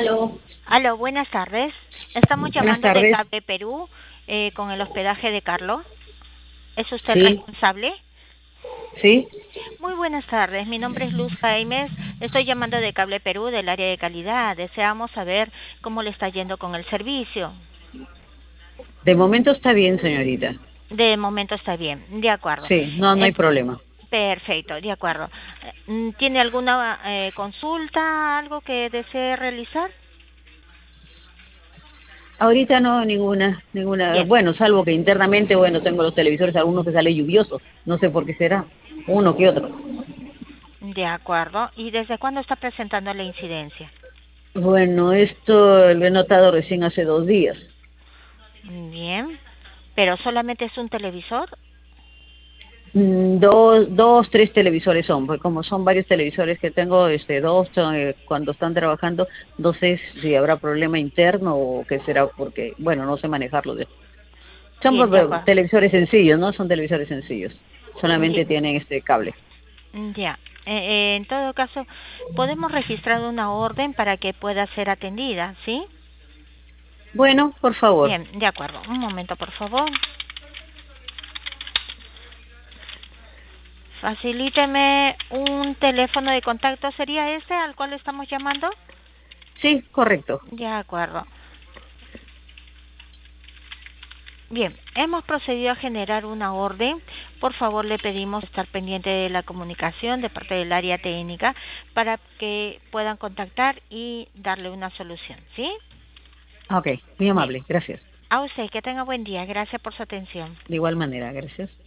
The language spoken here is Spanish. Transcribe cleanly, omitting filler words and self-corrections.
Aló, Aló, buenas tardes. Estamos buenas llamando de tardes. Cable Perú con el hospedaje de Carlos. ¿Es usted el Sí, responsable? sí. Muy buenas tardes. Mi nombre es Luz Jaimes. Estoy llamando de Cable Perú del área de calidad. Deseamos saber cómo le está yendo con el servicio. De momento está bien, señorita. De momento está bien. De acuerdo. Sí, no hay Es problema. perfecto. De acuerdo. ¿Tiene alguna consulta, algo que desee realizar? Ahorita no, ninguna. Bien. Bueno, salvo que internamente, bueno, tengo los televisores, algunos que sale lluvioso. No sé por qué será. Uno que otro. De acuerdo. ¿Y desde cuándo está presentando la incidencia? Bueno, esto lo he notado recién hace 2 días. Bien, pero solamente es un televisor. Tres televisores son, pues como son varios televisores que tengo, dos son, cuando están trabajando, no sé si habrá problema interno o qué será porque, bueno, no sé manejarlo. Son Bien, de acuerdo. televisores sencillos, ¿no? Son televisores sencillos. Solamente Bien, tienen este cable. ya. En todo caso, podemos registrar una orden para que pueda ser atendida, ¿sí? Bueno, por favor. Bien, de acuerdo. Un momento, por favor. Facilíteme un teléfono de contacto. ¿Sería ese al cual estamos llamando? Sí, correcto. De acuerdo. Bien, hemos procedido a generar una orden. Por favor, le pedimos estar pendiente de la comunicación de parte del área técnica para que puedan contactar y darle una solución, ¿sí? Ok, muy Bien, amable. Gracias. a usted que tenga buen día. Gracias por su atención. De igual manera, gracias.